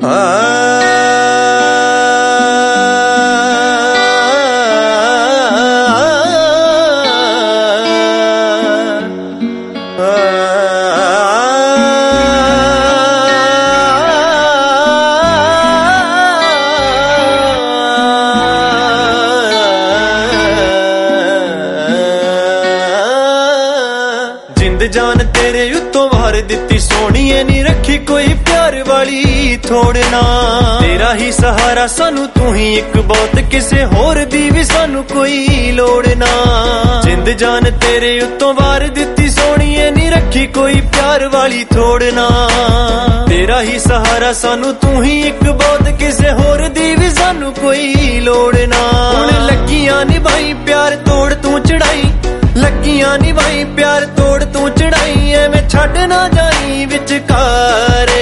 जान तेरे उत्तों वार दिती सोहणीए नी रखी कोई प्यार वाली थोड़ना तेरा ही सहारा सानू तू ही एक बहुत किसे होर दी भी सानू कोई लोड़ ना जिंद जान तेरे उत्तों वार दिती सोहणीए नी रखी कोई प्यार वाली थोड़ना तेरा ही सहारा सानू तू ही एक बहुत किसे होर दी भी सानू कोई लोड़ ना हुण लगियां निभाई प्यार तोड़ तू चढ़ाई लगियां निभाई प्यार तोड़ तू चढ़ाई एवें छड्ड ना जाई विचकारे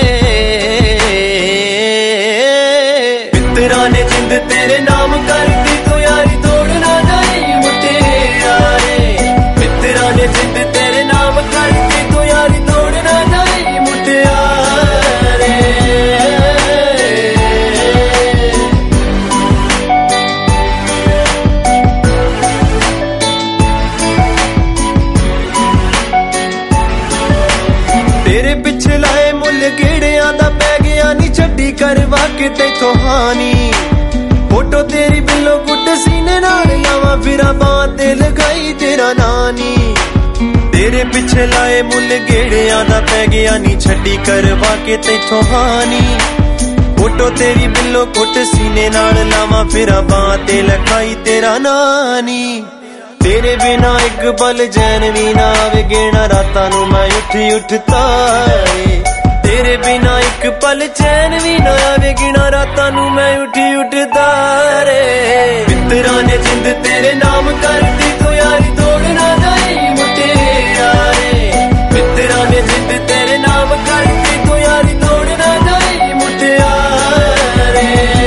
मित्तरां ने जिंद तेरे नाम कर दी तू यारी तोड़ ना जाई मुटियारे मित्तरां ने जिंद तेरे नाम कर दी तू यारी तोड़ ना जाई मुटियारे तेरे पिछे लाए मुल गेड़ियां दा पै गया नी छड्डी करवा के तैथों हानी फोटो तेरी बिल्लो गुट सीने नाल लावां फिरा बां ते लगाई तेरा नानी तेरे पिछे लाए मुल गेड़ियां दा पै गया नी छड्डी करवा के तैथों हानी फोटो तेरी बिल्लो गुट सीने नाल लावां फिरा बां ते लगाई तेरा नानी तेरे बिना एक पल चैन भी ना आवे गिना रातां नूं मैं उठी उठ तारे तेरे बिना एक पल चैन भी ना आवे गिना रातां नूं मैं उठी उठ तारे मित्तरां ने जिंद तेरे नाम कर दी तू यारी तोड़ ना जाई मुटियारे मित्तरां ने जिंद तेरे नाम कर दी तू यारी तोड़ ना जाई मुटियारे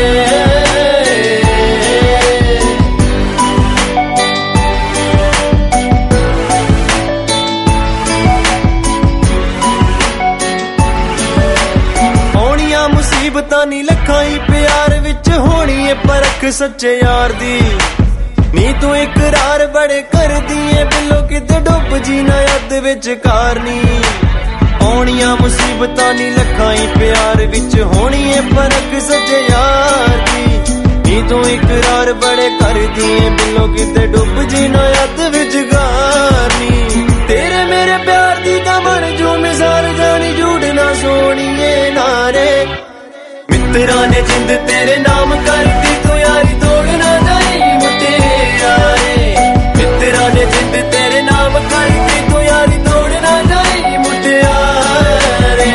मुसीबतां नी लखाई प्यार विच होनी है परख सच्चे यार दी नी तू इकरार बड़े कर दिए बिल्लो किते डुब जी ना अद विच कारनी आउणियां मुसीबतां नी लखाई प्यार विच होनी है परख सच्चे यार दी नी तू इकरार बड़े कर दिए बिल्लो किते डुब जी ना अद विच कारनी तेरे मेरे प्यार दी दमन जो मिसाल जानी झूठ ना सोहणीए नारे मित्तरां ने जिंद तेरे नाम कर दी तू यारी तोड़ ना जाई मुटियारे मित्तरां ने जिंद तेरे नाम कर दी तू यारी तोड़ ना जाई मुटियारे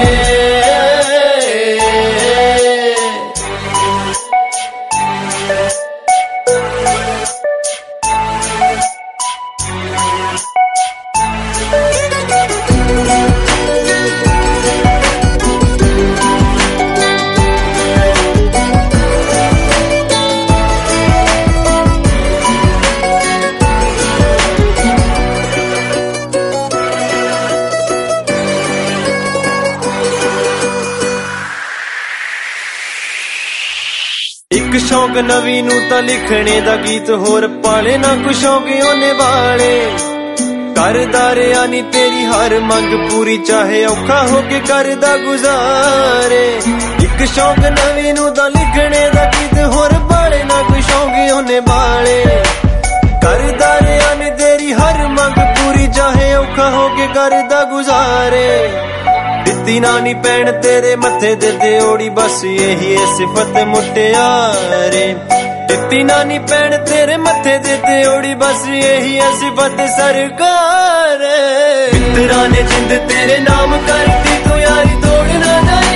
एक शौक नवी नू तां लिखने दा गीत होर पाले ना कुछ शौक ओने वाले करदा रिहा नी तेरी हर मंग पूरी चाहे औखा होके करदा गुजारे एक शौक नवी नू तां लिखने दा गीत होर पाले ना कुछ शौक ओने वाले करदा रिहा नी तेरी हर मंग पूरी चाहे औखा होके करदा गुजारे दित्ती नानी भैन तेरे मत्थे दे ओड़ी बस यही है सिफत मुटियारे दित्ती नानी भैन तेरे मत्थे दे ओड़ी बस यही है सिफत सरकार मित्तरां ने जिंद तेरे नाम कर दी तू यारी तोड़ ना जाए